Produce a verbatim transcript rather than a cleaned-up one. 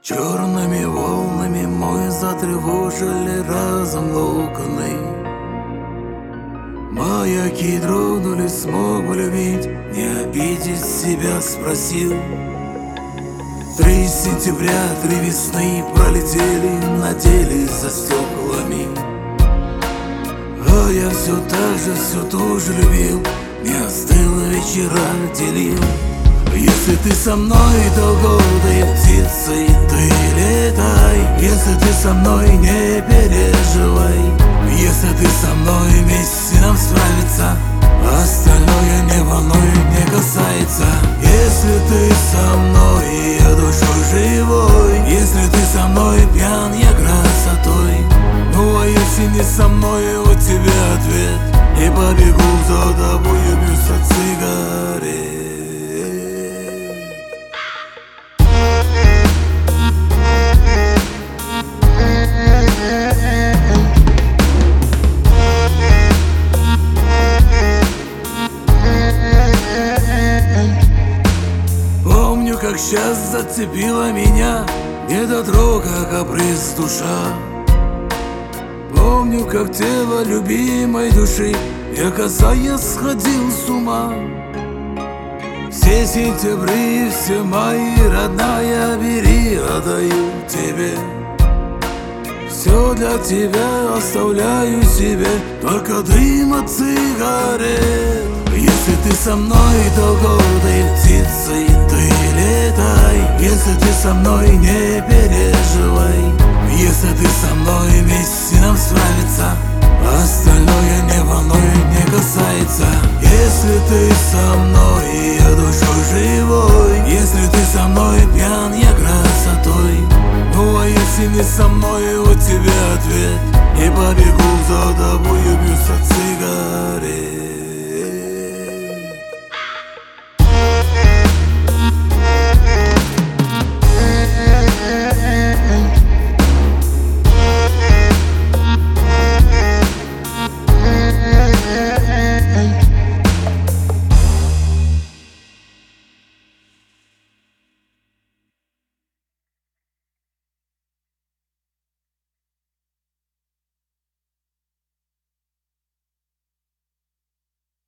Черными волнами мой затревожили разом локоны. Маяки дрогнули, смог бы любить, не обидеть себя спросил. Три сентября, три весны пролетели, надели за стеклами. А я все так же, все тоже любил, не остыл, вечера делил. Если ты со мной, то голубой птицей ты летай. Если ты со мной, не переживай. Если ты со мной, вместе нам справиться, остальное не волнует, не касается. Если ты со мной, я душой живой. Если ты со мной, пьян я красотой. Ну а если не со мной, у тебя ответ. И побегу за тобой, бьюсь от сигарет. Помню, как сейчас зацепила меня недотрога, каприз душа. Помню, как тело любимой души я, касаясь, сходил с ума. Все сентябри, все мои, родная, бери, отдаю тебе. Все для тебя оставляю себе, только дым от сигарет. Если ты со мной, то гордой птицей ты летай. Если ты со мной, не переживай. Если ты со мной, вместе нам справиться, остальное не волнует, не касается. Если ты со мной, я душой живой. Если ты со мной, пьян я красотой. Ну а если не со мной, у тебя ответ. И побегу за тобой.